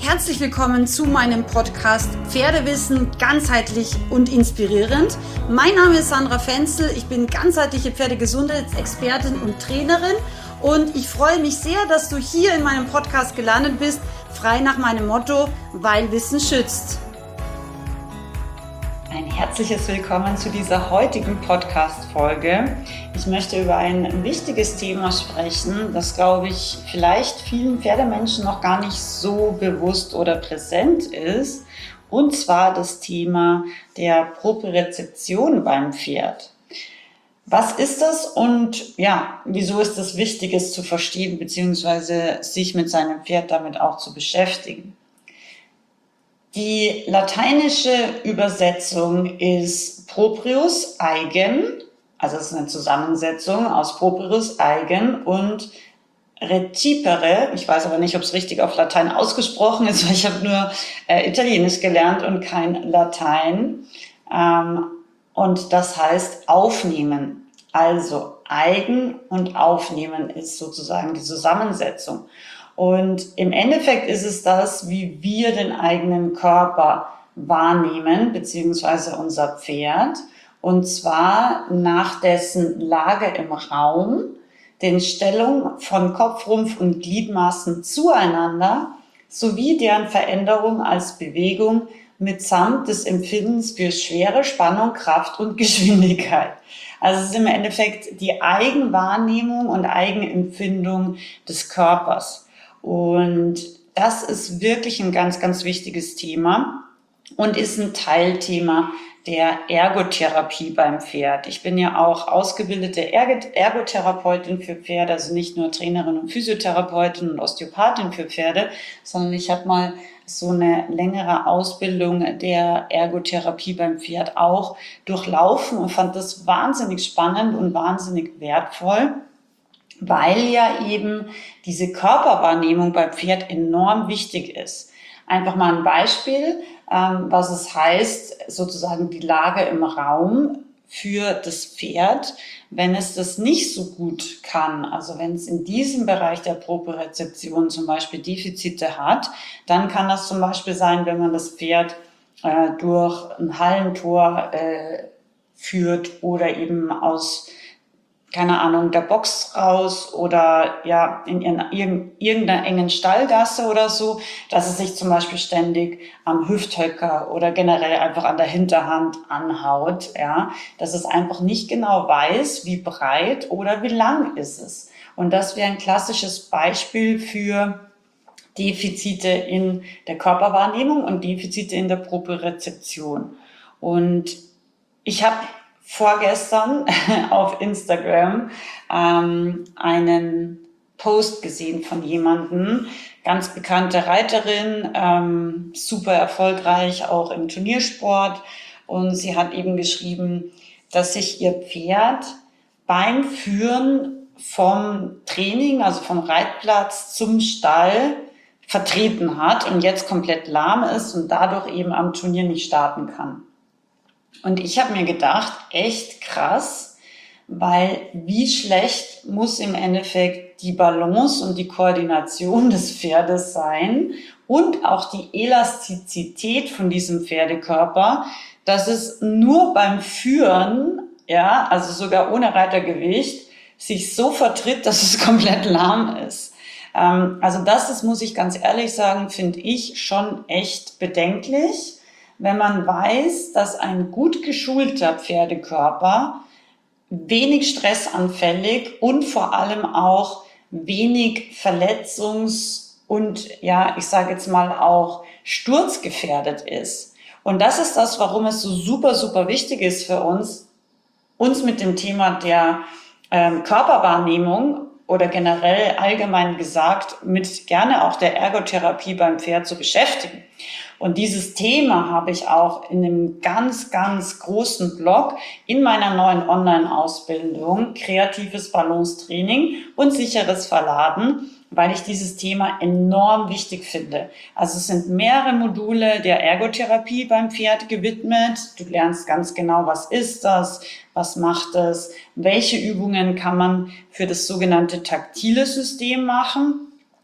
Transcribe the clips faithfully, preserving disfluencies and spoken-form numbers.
Herzlich willkommen zu meinem Podcast Pferdewissen ganzheitlich und inspirierend. Mein Name ist Sandra Fenzel, ich bin ganzheitliche Pferdegesundheitsexpertin und Trainerin und ich freue mich sehr, dass du hier in meinem Podcast gelandet bist, frei nach meinem Motto, weil Wissen schützt. Ein herzliches Willkommen zu dieser heutigen Podcast-Folge. Ich möchte über ein wichtiges Thema sprechen, das, glaube ich, vielleicht vielen Pferdemenschen noch gar nicht so bewusst oder präsent ist. Und zwar das Thema der Propriozeption beim Pferd. Was ist das und ja, wieso ist es wichtig, es zu verstehen bzw. sich mit seinem Pferd damit auch zu beschäftigen? Die lateinische Übersetzung ist Proprius, eigen, also es ist eine Zusammensetzung aus Proprius, eigen und recipere. Ich weiß aber nicht, ob es richtig auf Latein ausgesprochen ist, weil ich habe nur äh, Italienisch gelernt und kein Latein. Ähm, und das heißt aufnehmen. Also eigen und aufnehmen ist sozusagen die Zusammensetzung. Und im Endeffekt ist es das, wie wir den eigenen Körper wahrnehmen, beziehungsweise unser Pferd. Und zwar nach dessen Lage im Raum, den Stellung von Kopf, Rumpf und Gliedmaßen zueinander, sowie deren Veränderung als Bewegung mitsamt des Empfindens für Schwere, Spannung, Kraft und Geschwindigkeit. Also es ist im Endeffekt die Eigenwahrnehmung und Eigenempfindung des Körpers. Und das ist wirklich ein ganz, ganz wichtiges Thema und ist ein Teilthema der Ergotherapie beim Pferd. Ich bin ja auch ausgebildete Ergotherapeutin für Pferde, also nicht nur Trainerin und Physiotherapeutin und Osteopathin für Pferde, sondern ich habe mal so eine längere Ausbildung der Ergotherapie beim Pferd auch durchlaufen und fand das wahnsinnig spannend und wahnsinnig wertvoll, weil ja eben diese Körperwahrnehmung beim Pferd enorm wichtig ist. Einfach mal ein Beispiel, ähm, was es heißt, sozusagen die Lage im Raum für das Pferd, wenn es das nicht so gut kann, also wenn es in diesem Bereich der Propriozeption zum Beispiel Defizite hat, dann kann das zum Beispiel sein, wenn man das Pferd äh, durch ein Hallentor äh, führt oder eben aus keine Ahnung, der Box raus oder ja in irgendeiner engen Stallgasse oder so, dass es sich zum Beispiel ständig am Hüfthöcker oder generell einfach an der Hinterhand anhaut, ja, dass es einfach nicht genau weiß, wie breit oder wie lang ist es. Und das wäre ein klassisches Beispiel für Defizite in der Körperwahrnehmung und Defizite in der Propriozeption. Und ich habe vorgestern auf Instagram ähm, einen Post gesehen von jemandem, ganz bekannte Reiterin, ähm, super erfolgreich auch im Turniersport, und sie hat eben geschrieben, dass sich ihr Pferd beim Führen vom Training, also vom Reitplatz zum Stall vertreten hat und jetzt komplett lahm ist und dadurch eben am Turnier nicht starten kann. Und ich habe mir gedacht, echt krass, weil wie schlecht muss im Endeffekt die Balance und die Koordination des Pferdes sein und auch die Elastizität von diesem Pferdekörper, dass es nur beim Führen, ja, also sogar ohne Reitergewicht, sich so vertritt, dass es komplett lahm ist. Ähm, also das ist, muss ich ganz ehrlich sagen, finde ich schon echt bedenklich, wenn man weiß, dass ein gut geschulter Pferdekörper wenig stressanfällig und vor allem auch wenig verletzungs- und ja, ich sage jetzt mal auch sturzgefährdet ist. Und das ist das, warum es so super, super wichtig ist für uns, uns mit dem Thema der ähm, Körperwahrnehmung oder generell allgemein gesagt mit gerne auch der Ergotherapie beim Pferd zu beschäftigen. Und dieses Thema habe ich auch in einem ganz, ganz großen Blog in meiner neuen Online-Ausbildung Kreatives Balance-Training und sicheres Verladen, weil ich dieses Thema enorm wichtig finde. Also es sind mehrere Module der Ergotherapie beim Pferd gewidmet. Du lernst ganz genau, was ist das, was macht es, welche Übungen kann man für das sogenannte taktile System machen.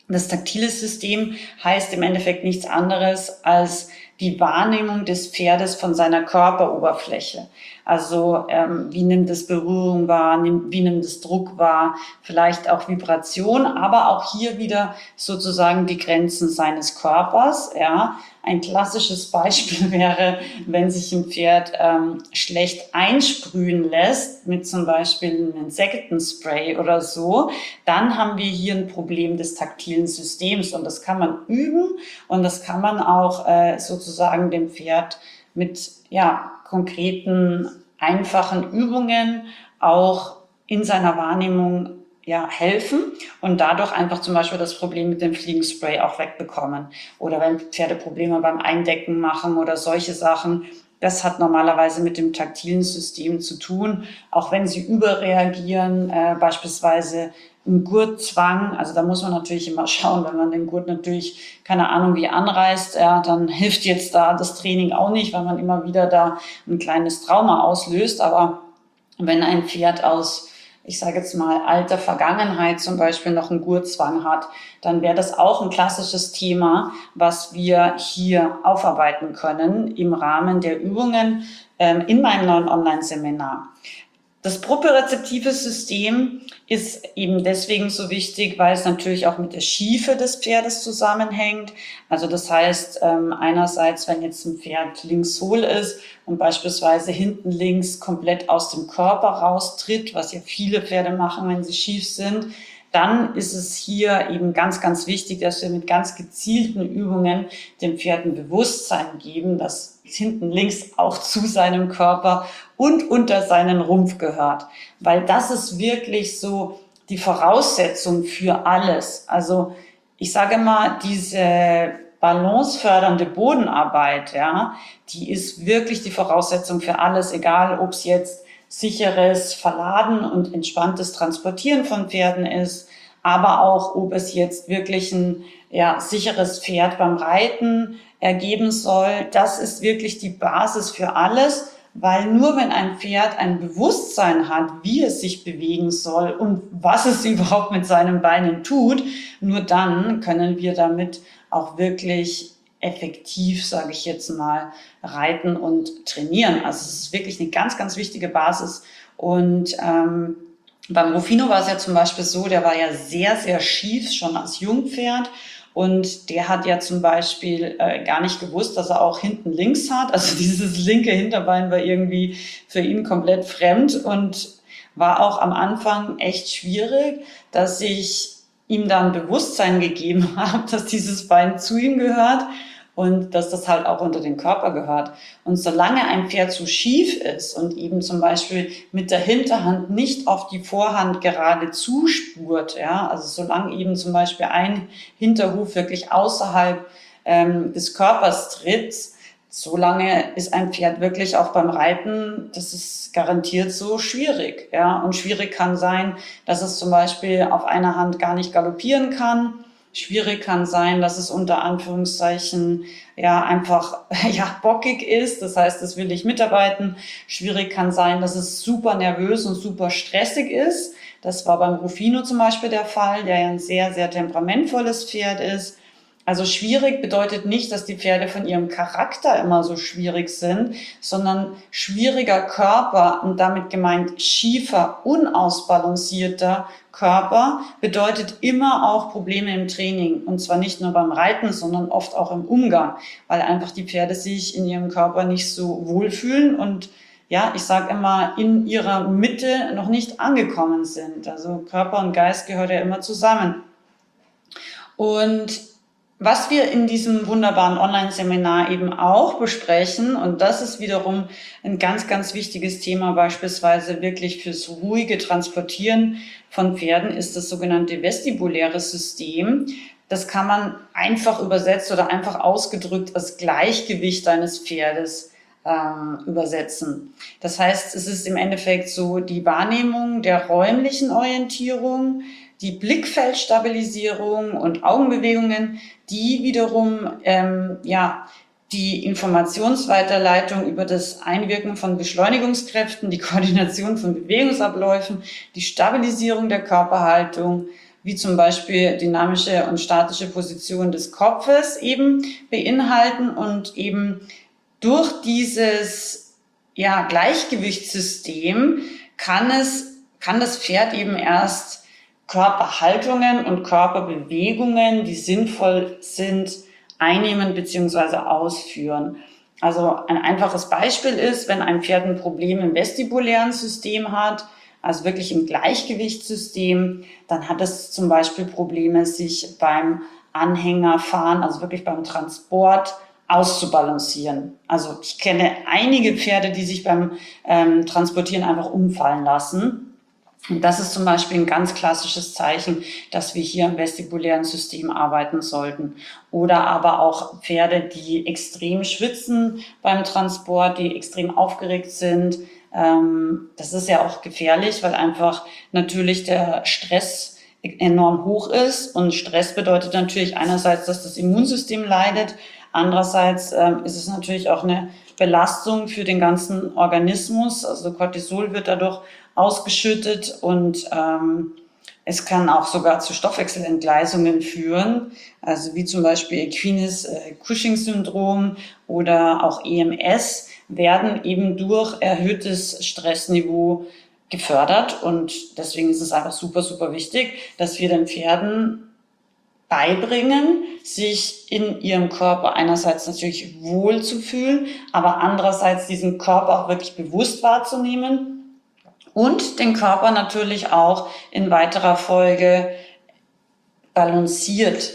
Das taktile System heißt im Endeffekt nichts anderes als die Wahrnehmung des Pferdes von seiner Körperoberfläche. Also ähm, wie nimmt es Berührung wahr, nimm, wie nimmt es Druck wahr, vielleicht auch Vibration, aber auch hier wieder sozusagen die Grenzen seines Körpers. Ja. Ein klassisches Beispiel wäre, wenn sich ein Pferd ähm, schlecht einsprühen lässt mit zum Beispiel einem Insektenspray oder so, dann haben wir hier ein Problem des taktilen Systems und das kann man üben und das kann man auch äh, sozusagen dem Pferd mit ja, konkreten, einfachen Übungen auch in seiner Wahrnehmung ja, helfen und dadurch einfach zum Beispiel das Problem mit dem Fliegenspray auch wegbekommen. Oder wenn Pferde Probleme beim Eindecken machen oder solche Sachen. Das hat normalerweise mit dem taktilen System zu tun, auch wenn sie überreagieren, äh, beispielsweise ein Gurtzwang. Also da muss man natürlich immer schauen, wenn man den Gurt natürlich, keine Ahnung, wie anreißt, ja, dann hilft jetzt da das Training auch nicht, weil man immer wieder da ein kleines Trauma auslöst. Aber wenn ein Pferd aus, ich sage jetzt mal, alter Vergangenheit zum Beispiel noch einen Gurtzwang hat, dann wäre das auch ein klassisches Thema, was wir hier aufarbeiten können im Rahmen der Übungen ähm, in meinem neuen Online-Seminar. Das propriozeptive System ist eben deswegen so wichtig, weil es natürlich auch mit der Schiefe des Pferdes zusammenhängt. Also das heißt, einerseits, wenn jetzt ein Pferd links hohl ist und beispielsweise hinten links komplett aus dem Körper raustritt, was ja viele Pferde machen, wenn sie schief sind, dann ist es hier eben ganz, ganz wichtig, dass wir mit ganz gezielten Übungen dem Pferd ein Bewusstsein geben, dass hinten links auch zu seinem Körper und unter seinen Rumpf gehört. Weil das ist wirklich so die Voraussetzung für alles. Also ich sage mal, diese balancefördernde Bodenarbeit, ja, die ist wirklich die Voraussetzung für alles, egal ob es jetzt sicheres Verladen und entspanntes Transportieren von Pferden ist, aber auch, ob es jetzt wirklich ein ja, sicheres Pferd beim Reiten ergeben soll. Das ist wirklich die Basis für alles, weil nur wenn ein Pferd ein Bewusstsein hat, wie es sich bewegen soll und was es überhaupt mit seinen Beinen tut, nur dann können wir damit auch wirklich effektiv, sage ich jetzt mal, reiten und trainieren. Also es ist wirklich eine ganz, ganz wichtige Basis. Und ähm, beim Rufino war es ja zum Beispiel so, der war ja sehr, sehr schief, schon als Jungpferd. Und der hat ja zum Beispiel äh, gar nicht gewusst, dass er auch hinten links hat. Also dieses linke Hinterbein war irgendwie für ihn komplett fremd und war auch am Anfang echt schwierig, dass ich ihm dann Bewusstsein gegeben habe, dass dieses Bein zu ihm gehört und dass das halt auch unter den Körper gehört. Und solange ein Pferd zu schief ist und eben zum Beispiel mit der Hinterhand nicht auf die Vorhand gerade zuspurt, ja, also solange eben zum Beispiel ein Hinterhuf wirklich außerhalb ähm, des Körpers tritt, solange ist ein Pferd wirklich auch beim Reiten, das ist garantiert so schwierig, ja. Und schwierig kann sein, dass es zum Beispiel auf einer Hand gar nicht galoppieren kann. Schwierig kann sein, dass es unter Anführungszeichen ja einfach ja bockig ist. Das heißt, das will ich mitarbeiten. Schwierig kann sein, dass es super nervös und super stressig ist. Das war beim Rufino zum Beispiel der Fall, der ja ein sehr, sehr temperamentvolles Pferd ist. Also schwierig bedeutet nicht, dass die Pferde von ihrem Charakter immer so schwierig sind, sondern schwieriger Körper und damit gemeint schiefer, unausbalancierter Körper bedeutet immer auch Probleme im Training. Und zwar nicht nur beim Reiten, sondern oft auch im Umgang, weil einfach die Pferde sich in ihrem Körper nicht so wohlfühlen und ja, ich sage immer, in ihrer Mitte noch nicht angekommen sind. Also Körper und Geist gehört ja immer zusammen. Und was wir in diesem wunderbaren Online-Seminar eben auch besprechen, und das ist wiederum ein ganz, ganz wichtiges Thema, beispielsweise wirklich fürs ruhige Transportieren von Pferden, ist das sogenannte vestibuläre System. Das kann man einfach übersetzt oder einfach ausgedrückt als Gleichgewicht eines Pferdes ähm, übersetzen. Das heißt, es ist im Endeffekt so die Wahrnehmung der räumlichen Orientierung, die Blickfeldstabilisierung und Augenbewegungen, die wiederum ähm, ja die Informationsweiterleitung über das Einwirken von Beschleunigungskräften, die Koordination von Bewegungsabläufen, die Stabilisierung der Körperhaltung wie zum Beispiel dynamische und statische Position des Kopfes eben beinhalten und eben durch dieses ja, Gleichgewichtssystem kann es, kann das Pferd eben erst Körperhaltungen und Körperbewegungen, die sinnvoll sind, einnehmen bzw. ausführen. Also ein einfaches Beispiel ist, wenn ein Pferd ein Problem im vestibulären System hat, also wirklich im Gleichgewichtssystem, dann hat es zum Beispiel Probleme, sich beim Anhängerfahren, also wirklich beim Transport, auszubalancieren. Also ich kenne einige Pferde, die sich beim ähm, Transportieren einfach umfallen lassen. Und das ist zum Beispiel ein ganz klassisches Zeichen, dass wir hier im vestibulären System arbeiten sollten. Oder aber auch Pferde, die extrem schwitzen beim Transport, die extrem aufgeregt sind. Ähm, das ist ja auch gefährlich, weil einfach natürlich der Stress enorm hoch ist. Und Stress bedeutet natürlich einerseits, dass das Immunsystem leidet. Andererseits ähm, ist es natürlich auch eine Belastung für den ganzen Organismus. Also Cortisol wird dadurch ausgeschüttet und ähm, es kann auch sogar zu Stoffwechselentgleisungen führen, also wie zum Beispiel Equines äh, Cushing-Syndrom oder auch E M S werden eben durch erhöhtes Stressniveau gefördert und deswegen ist es einfach super, super wichtig, dass wir den Pferden beibringen, sich in ihrem Körper einerseits natürlich wohl zu fühlen, aber andererseits diesen Körper auch wirklich bewusst wahrzunehmen und den Körper natürlich auch in weiterer Folge balanciert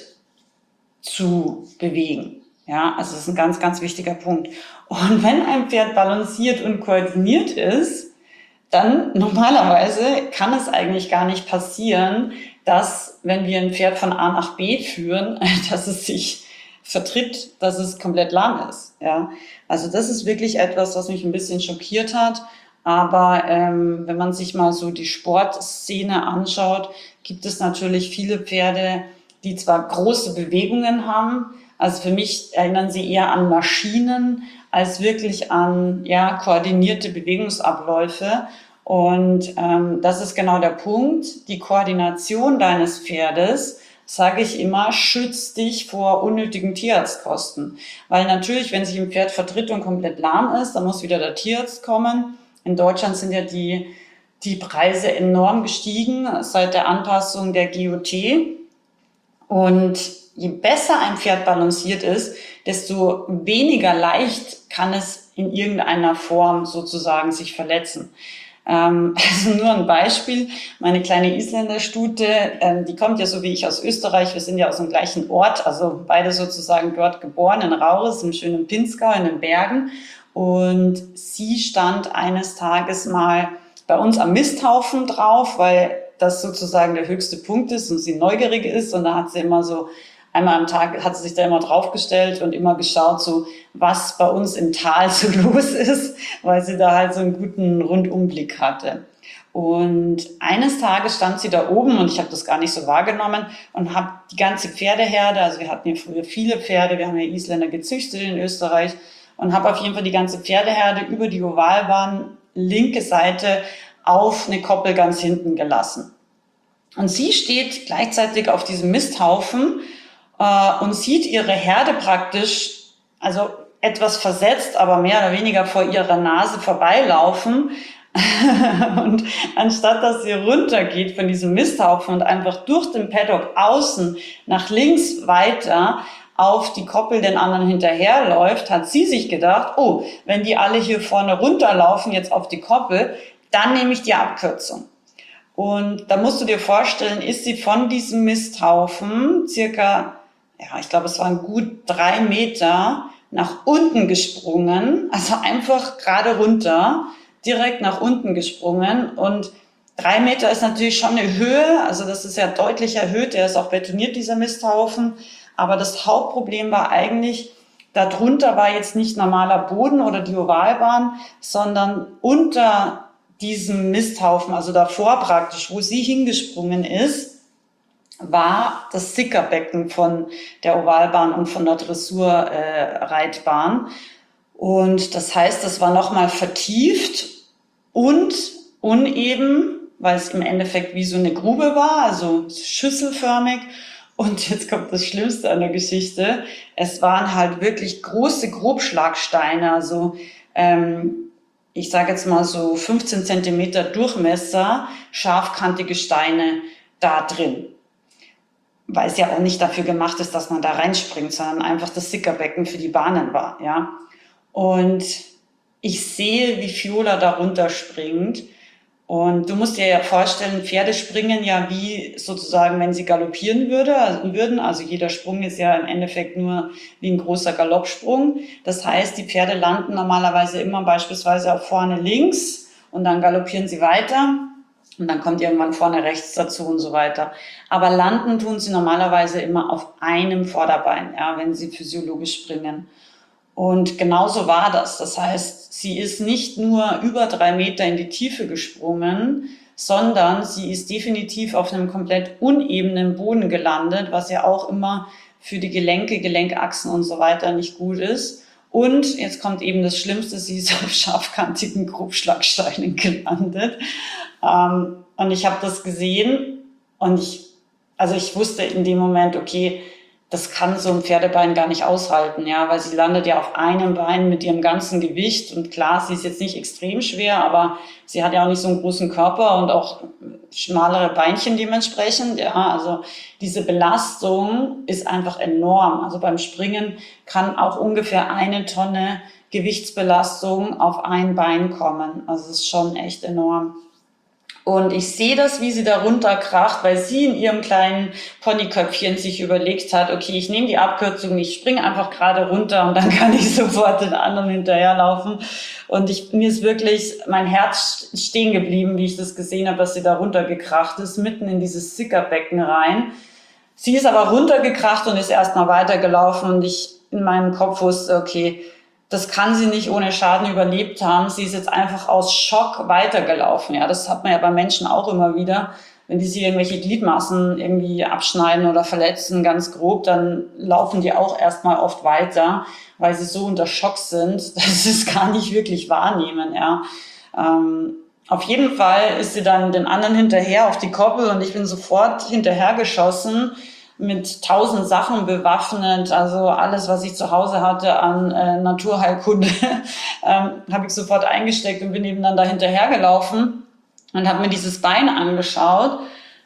zu bewegen. Ja, also das ist ein ganz, ganz wichtiger Punkt. Und wenn ein Pferd balanciert und koordiniert ist, dann normalerweise kann es eigentlich gar nicht passieren, dass, wenn wir ein Pferd von A nach B führen, dass es sich vertritt, dass es komplett lahm ist. Ja, also das ist wirklich etwas, was mich ein bisschen schockiert hat. Aber ähm, wenn man sich mal so die Sportszene anschaut, gibt es natürlich viele Pferde, die zwar große Bewegungen haben. Also für mich erinnern sie eher an Maschinen als wirklich an ja, koordinierte Bewegungsabläufe. Und ähm, das ist genau der Punkt. Die Koordination deines Pferdes, sage ich immer, schützt dich vor unnötigen Tierarztkosten. Weil natürlich, wenn sich ein Pferd vertritt und komplett lahm ist, dann muss wieder der Tierarzt kommen. In Deutschland sind ja die, die Preise enorm gestiegen seit der Anpassung der G O T. Und je besser ein Pferd balanciert ist, desto weniger leicht kann es in irgendeiner Form sozusagen sich verletzen. Ähm, also nur ein Beispiel, meine kleine Isländerstute, ähm, die kommt ja so wie ich aus Österreich, wir sind ja aus dem gleichen Ort, also beide sozusagen dort geboren, in Rauris, im schönen Pinzgau, in den Bergen. Und sie stand eines Tages mal bei uns am Misthaufen drauf, weil das sozusagen der höchste Punkt ist und sie neugierig ist. Und da hat sie immer so, einmal am Tag hat sie sich da immer draufgestellt und immer geschaut, so was bei uns im Tal so los ist, weil sie da halt so einen guten Rundumblick hatte. Und eines Tages stand sie da oben und ich habe das gar nicht so wahrgenommen und habe die ganze Pferdeherde, also wir hatten ja früher viele Pferde, wir haben ja Isländer gezüchtet in Österreich, und habe auf jeden Fall die ganze Pferdeherde über die Ovalbahn, linke Seite, auf eine Koppel ganz hinten gelassen. Und sie steht gleichzeitig auf diesem Misthaufen äh, und sieht ihre Herde praktisch, also etwas versetzt, aber mehr oder weniger vor ihrer Nase vorbeilaufen. Und anstatt dass sie runtergeht von diesem Misthaufen und einfach durch den Paddock außen nach links weiter auf die Koppel den anderen hinterherläuft, hat sie sich gedacht, oh, wenn die alle hier vorne runterlaufen, jetzt auf die Koppel, dann nehme ich die Abkürzung. Und da musst du dir vorstellen, ist sie von diesem Misthaufen circa, ja, ich glaube, es waren gut drei Meter nach unten gesprungen, also einfach gerade runter, direkt nach unten gesprungen. Und drei Meter ist natürlich schon eine Höhe, also das ist ja deutlich erhöht, der ist auch betoniert, dieser Misthaufen. Aber das Hauptproblem war eigentlich, darunter war jetzt nicht normaler Boden oder die Ovalbahn, sondern unter diesem Misthaufen, also davor praktisch, wo sie hingesprungen ist, war das Sickerbecken von der Ovalbahn und von der Dressurreitbahn. Äh, und das heißt, das war nochmal vertieft und uneben weil es im Endeffekt wie so eine Grube war, also schüsselförmig. Und jetzt kommt das Schlimmste an der Geschichte. Es waren halt wirklich große Grobschlagsteine, also ähm, ich sage jetzt mal so fünfzehn Zentimeter Durchmesser, scharfkantige Steine da drin. Weil es ja auch nicht dafür gemacht ist, dass man da reinspringt, sondern einfach das Sickerbecken für die Bahnen war, ja. Und ich sehe, wie Fiola da runterspringt. Und du musst dir ja vorstellen, Pferde springen ja wie sozusagen, wenn sie galoppieren würde, also würden. Also jeder Sprung ist ja im Endeffekt nur wie ein großer Galoppsprung. Das heißt, die Pferde landen normalerweise immer beispielsweise auch vorne links und dann galoppieren sie weiter und dann kommt irgendwann vorne rechts dazu und so weiter. Aber landen tun sie normalerweise immer auf einem Vorderbein, ja, wenn sie physiologisch springen. Und genauso war das. Das heißt, sie ist nicht nur über drei Meter in die Tiefe gesprungen, sondern sie ist definitiv auf einem komplett unebenen Boden gelandet, was ja auch immer für die Gelenke, Gelenkachsen und so weiter nicht gut ist. Und jetzt kommt eben das Schlimmste, sie ist auf scharfkantigen Grobschlagsteinen gelandet. Ähm, und ich habe das gesehen und ich, also ich wusste in dem Moment, okay, das kann so ein Pferdebein gar nicht aushalten, ja, weil sie landet ja auf einem Bein mit ihrem ganzen Gewicht und klar, sie ist jetzt nicht extrem schwer, aber sie hat ja auch nicht so einen großen Körper und auch schmalere Beinchen dementsprechend, ja, also diese Belastung ist einfach enorm. Also beim Springen kann auch ungefähr eine Tonne Gewichtsbelastung auf ein Bein kommen, also es ist schon echt enorm. Und ich sehe das, wie sie da runterkracht, weil sie in ihrem kleinen Ponyköpfchen sich überlegt hat, okay, ich nehme die Abkürzung, ich springe einfach gerade runter und dann kann ich sofort den anderen hinterherlaufen. Und ich, mir ist wirklich mein Herz stehen geblieben, wie ich das gesehen habe, dass sie da runtergekracht ist, mitten in dieses Sickerbecken rein. Sie ist aber runtergekracht und ist erstmal weitergelaufen und ich in meinem Kopf wusste, okay, das kann sie nicht ohne Schaden überlebt haben. Sie ist jetzt einfach aus Schock weitergelaufen. Ja, das hat man ja bei Menschen auch immer wieder. Wenn die sich irgendwelche Gliedmaßen irgendwie abschneiden oder verletzen, ganz grob, dann laufen die auch erstmal oft weiter, weil sie so unter Schock sind, dass sie es gar nicht wirklich wahrnehmen. Ja, ähm, auf jeden Fall ist sie dann den anderen hinterher auf die Koppel und ich bin sofort hinterhergeschossen, mit tausend Sachen bewaffnet, also alles, was ich zu Hause hatte an äh, Naturheilkunde, ähm, habe ich sofort eingesteckt und bin eben dann da hinterhergelaufen und habe mir dieses Bein angeschaut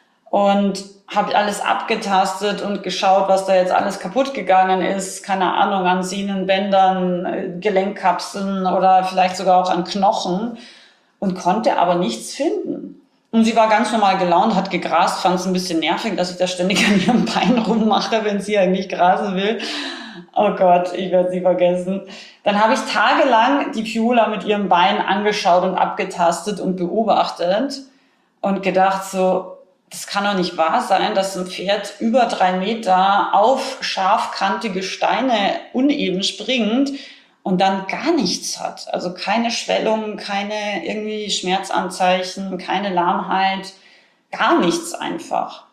und habe alles abgetastet und geschaut, was da jetzt alles kaputt gegangen ist, keine Ahnung, an Sehnenbändern, äh, Gelenkkapseln oder vielleicht sogar auch an Knochen und konnte aber nichts finden. Und sie war ganz normal gelaunt, hat gegrast, fand es ein bisschen nervig, dass ich da ständig an ihrem Bein rummache, wenn sie eigentlich grasen will. Oh Gott, ich werde sie vergessen. Dann habe ich tagelang die Fiola mit ihrem Bein angeschaut und abgetastet und beobachtet und gedacht so, das kann doch nicht wahr sein, dass ein Pferd über drei Meter auf scharfkantige Steine uneben springt und dann gar nichts hat. Also keine Schwellung, keine irgendwie Schmerzanzeichen, keine Lahmheit, gar nichts einfach.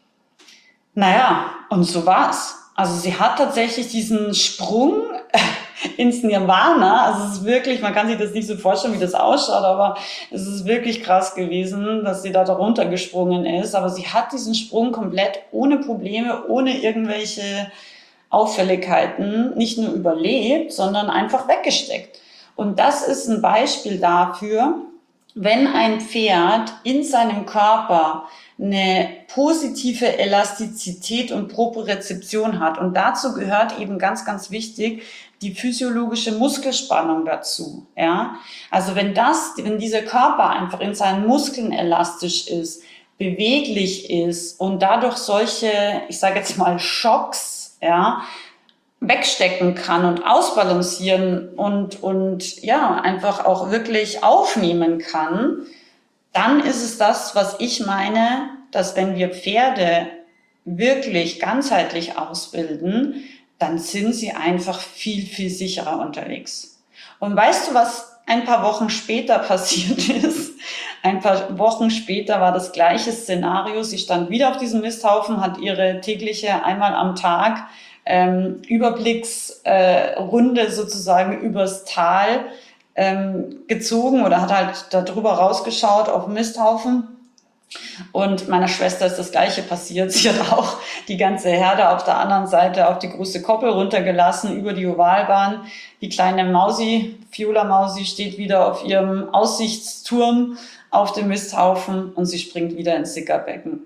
Naja, und so war's. Also sie hat tatsächlich diesen Sprung ins Nirvana, also es ist wirklich, man kann sich das nicht so vorstellen, wie das ausschaut, aber es ist wirklich krass gewesen, dass sie da darunter gesprungen ist. Aber sie hat diesen Sprung komplett ohne Probleme, ohne irgendwelche Auffälligkeiten nicht nur überlebt, sondern einfach weggesteckt. Und das ist ein Beispiel dafür, wenn ein Pferd in seinem Körper eine positive Elastizität und Propriozeption hat. Und dazu gehört eben ganz, ganz wichtig die physiologische Muskelspannung dazu. Ja? Also wenn das, wenn dieser Körper einfach in seinen Muskeln elastisch ist, beweglich ist und dadurch solche, ich sage jetzt mal Schocks, ja, wegstecken kann und ausbalancieren und, und ja, einfach auch wirklich aufnehmen kann, dann ist es das, was ich meine, dass wenn wir Pferde wirklich ganzheitlich ausbilden, dann sind sie einfach viel, viel sicherer unterwegs. Und weißt du, was ein paar Wochen später passiert ist? Ein paar Wochen später war das gleiche Szenario. Sie stand wieder auf diesem Misthaufen, hat ihre tägliche einmal am Tag ähm, Überblicksrunde äh, sozusagen übers Tal ähm, gezogen oder hat halt da drüber rausgeschaut auf den Misthaufen. Und meiner Schwester ist das Gleiche passiert. Sie hat auch die ganze Herde auf der anderen Seite auf die große Koppel runtergelassen, über die Ovalbahn. Die kleine Mausi, Viola Mausi, steht wieder auf ihrem Aussichtsturm auf dem Misthaufen und sie springt wieder ins Sickerbecken.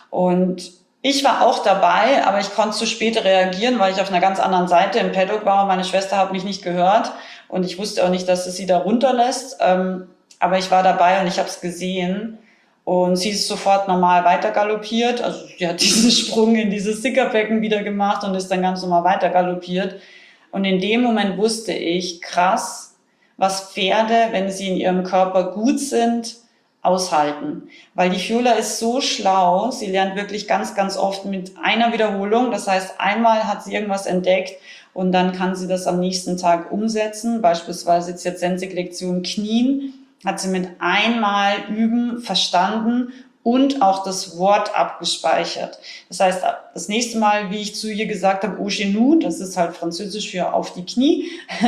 Und ich war auch dabei, aber ich konnte zu spät reagieren, weil ich auf einer ganz anderen Seite im Paddock war und meine Schwester hat mich nicht gehört. Und ich wusste auch nicht, dass es sie da runterlässt. Aber ich war dabei und ich habe es gesehen. Und sie ist sofort normal weiter galoppiert. Also sie hat diesen Sprung in dieses Sickerbecken wieder gemacht und ist dann ganz normal weiter galoppiert. Und in dem Moment wusste ich, krass, was Pferde, wenn sie in ihrem Körper gut sind, aushalten. Weil die Viola ist so schlau, sie lernt wirklich ganz, ganz oft mit einer Wiederholung. Das heißt, einmal hat sie irgendwas entdeckt und dann kann sie das am nächsten Tag umsetzen. Beispielsweise jetzt jetzt Sensik-Lektion Knien. Hat sie mit einmal üben verstanden und auch das Wort abgespeichert. Das heißt, das nächste Mal, wie ich zu ihr gesagt habe, au genou, das ist halt französisch für auf die Knie,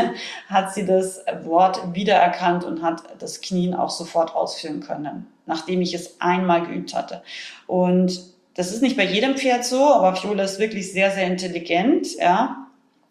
hat sie das Wort wiedererkannt und hat das Knien auch sofort ausführen können, nachdem ich es einmal geübt hatte. Und das ist nicht bei jedem Pferd so, aber Viola ist wirklich sehr, sehr intelligent, ja.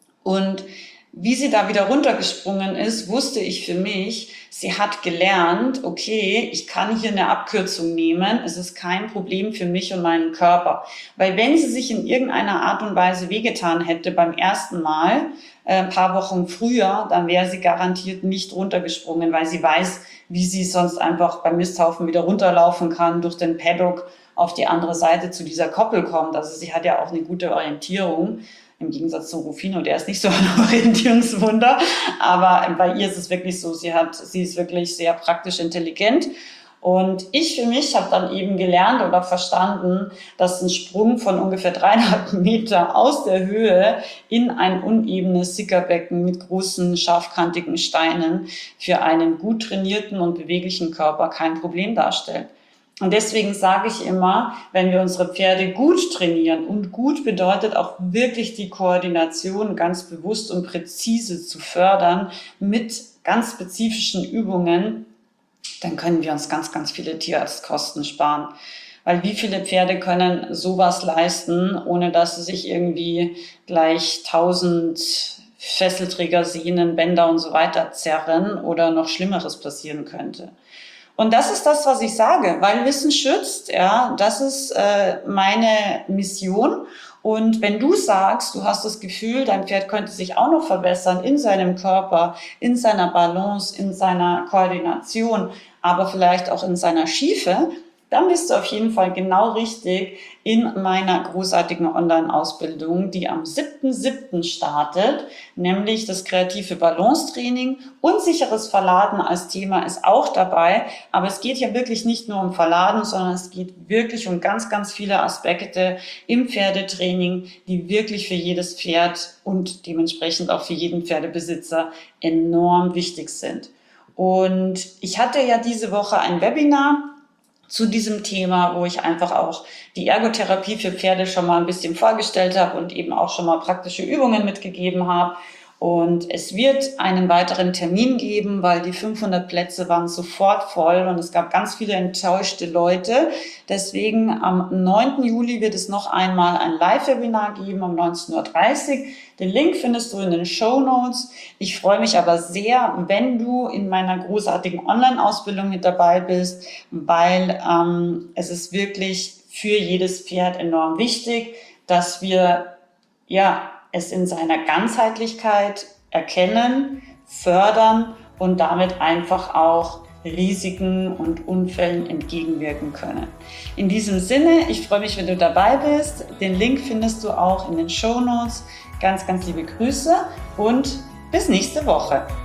Und wie sie da wieder runtergesprungen ist, wusste ich für mich, sie hat gelernt, okay, ich kann hier eine Abkürzung nehmen, es ist kein Problem für mich und meinen Körper. Weil wenn sie sich in irgendeiner Art und Weise wehgetan hätte beim ersten Mal, äh, ein paar Wochen früher, dann wäre sie garantiert nicht runtergesprungen, weil sie weiß, wie sie sonst einfach beim Misthaufen wieder runterlaufen kann, durch den Paddock auf die andere Seite zu dieser Koppel kommt. Also sie hat ja auch eine gute Orientierung. Im Gegensatz zu Rufino, der ist nicht so ein Orientierungswunder, aber bei ihr ist es wirklich so, sie hat, sie ist wirklich sehr praktisch intelligent. Und ich für mich habe dann eben gelernt oder verstanden, dass ein Sprung von ungefähr dreieinhalb Meter aus der Höhe in ein unebenes Sickerbecken mit großen, scharfkantigen Steinen für einen gut trainierten und beweglichen Körper kein Problem darstellt. Und deswegen sage ich immer, wenn wir unsere Pferde gut trainieren, und gut bedeutet auch wirklich die Koordination ganz bewusst und präzise zu fördern mit ganz spezifischen Übungen, dann können wir uns ganz, ganz viele Tierarztkosten sparen. Weil wie viele Pferde können sowas leisten, ohne dass sie sich irgendwie gleich tausend Fesselträger, Sehnen, Bänder und so weiter zerren oder noch Schlimmeres passieren könnte. Und das ist das, was ich sage, weil Wissen schützt, ja, das ist äh, meine Mission. Und wenn du sagst, du hast das Gefühl, dein Pferd könnte sich auch noch verbessern in seinem Körper, in seiner Balance, in seiner Koordination, aber vielleicht auch in seiner Schiefe, dann bist du auf jeden Fall genau richtig in meiner großartigen Online-Ausbildung, die am siebten siebten startet, nämlich das kreative Balancetraining. Unsicheres Verladen als Thema ist auch dabei, aber es geht hier wirklich nicht nur um Verladen, sondern es geht wirklich um ganz, ganz viele Aspekte im Pferdetraining, die wirklich für jedes Pferd und dementsprechend auch für jeden Pferdebesitzer enorm wichtig sind. Und ich hatte ja diese Woche ein Webinar zu diesem Thema, wo ich einfach auch die Ergotherapie für Pferde schon mal ein bisschen vorgestellt habe und eben auch schon mal praktische Übungen mitgegeben habe. Und es wird einen weiteren Termin geben, weil die fünfhundert Plätze waren sofort voll und es gab ganz viele enttäuschte Leute. Deswegen am neunten Juli wird es noch einmal ein Live-Webinar geben um neunzehn Uhr dreißig. Den Link findest du in den Shownotes. Ich freue mich aber sehr, wenn du in meiner großartigen Online-Ausbildung mit dabei bist, weil ähm, es ist wirklich für jedes Pferd enorm wichtig, dass wir ja es in seiner Ganzheitlichkeit erkennen, fördern und damit einfach auch Risiken und Unfällen entgegenwirken können. In diesem Sinne, ich freue mich, wenn du dabei bist. Den Link findest du auch in den Shownotes. Ganz, ganz liebe Grüße und bis nächste Woche.